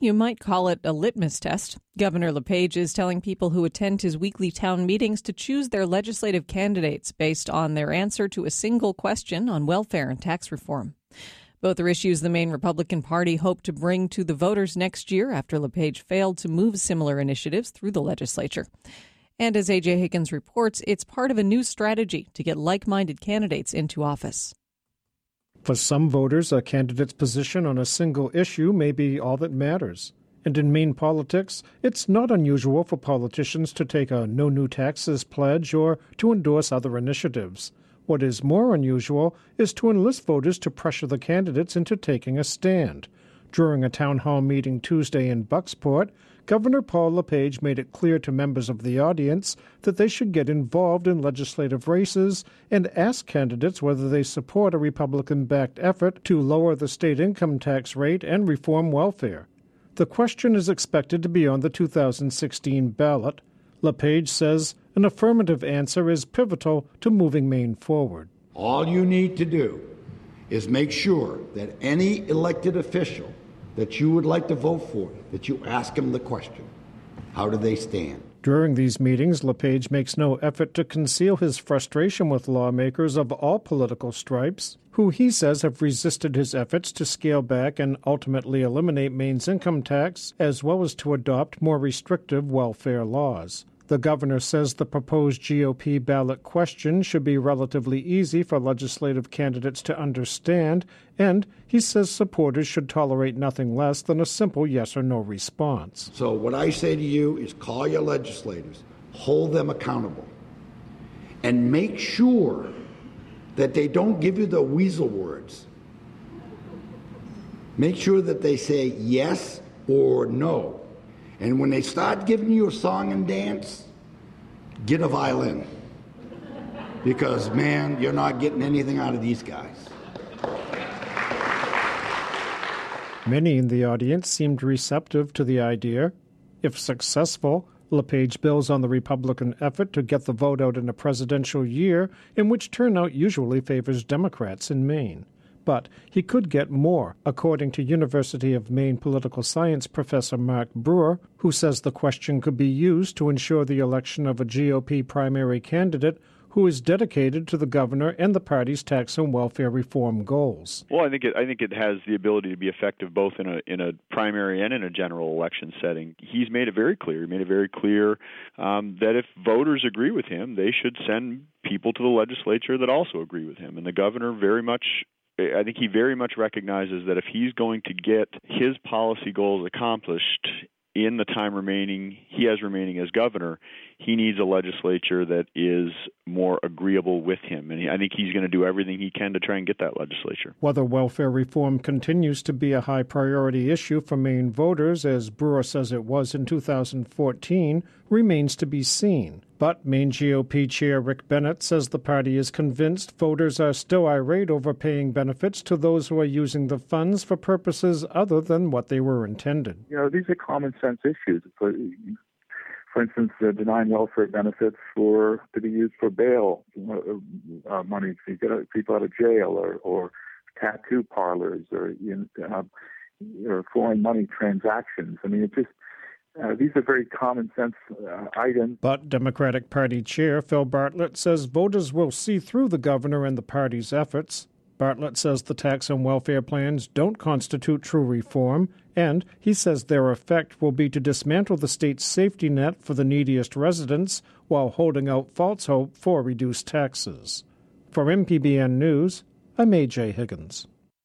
You might call it a litmus test. Governor LePage is telling people who attend his weekly town meetings to choose their legislative candidates based on their answer to a single question on welfare and tax reform. Both are issues the Maine Republican Party hoped to bring to the voters next year after LePage failed to move similar initiatives through the legislature. And as A.J. Higgins reports, it's part of a new strategy to get like-minded candidates into office. For some voters, a candidate's position on a single issue may be all that matters. And in Maine politics, it's not unusual for politicians to take a no new taxes pledge or to endorse other initiatives. What is more unusual is to enlist voters to pressure the candidates into taking a stand. During a town hall meeting Tuesday in Bucksport, Governor Paul LePage made it clear to members of the audience that they should get involved in legislative races and ask candidates whether they support a Republican-backed effort to lower the state income tax rate and reform welfare. The question is expected to be on the 2016 ballot. LePage says an affirmative answer is pivotal to moving Maine forward. All you need to do is make sure that any elected official that you would like to vote for, that you ask them the question, how do they stand? During these meetings, LePage makes no effort to conceal his frustration with lawmakers of all political stripes, who he says have resisted his efforts to scale back and ultimately eliminate Maine's income tax, as well as to adopt more restrictive welfare laws. The governor says the proposed GOP ballot question should be relatively easy for legislative candidates to understand, and he says supporters should tolerate nothing less than a simple yes or no response. So what I say to you is call your legislators, hold them accountable, and make sure that they don't give you the weasel words. Make sure that they say yes or no. And when they start giving you a song and dance, get a violin. Because, man, you're not getting anything out of these guys. Many in the audience seemed receptive to the idea. If successful, LePage builds on the Republican effort to get the vote out in a presidential year in which turnout usually favors Democrats in Maine. But he could get more, according to University of Maine political science professor Mark Brewer, who says the question could be used to ensure the election of a GOP primary candidate who is dedicated to the governor and the party's tax and welfare reform goals. Well, I think it has the ability to be effective both in a primary and in a general election setting. He's made it very clear. He made it very clear that if voters agree with him, they should send people to the legislature that also agree with him. And the governor I think he very much recognizes that if he's going to get his policy goals accomplished in the time he has remaining as governor, he needs a legislature that is more agreeable with him. And I think he's going to do everything he can to try and get that legislature. Whether welfare reform continues to be a high priority issue for Maine voters, as Brewer says it was in 2014, remains to be seen. But Maine GOP Chair Rick Bennett says the party is convinced voters are still irate over paying benefits to those who are using the funds for purposes other than what they were intended. You know, these are common sense issues. For instance, denying welfare benefits to be used for bail money to get people out of jail, or tattoo parlors, or foreign money transactions. I mean, these are very common sense items. But Democratic Party Chair Phil Bartlett says voters will see through the governor and the party's efforts. Bartlett says the tax and welfare plans don't constitute true reform, and he says their effect will be to dismantle the state's safety net for the neediest residents while holding out false hope for reduced taxes. For MPBN News, I'm A.J. Higgins.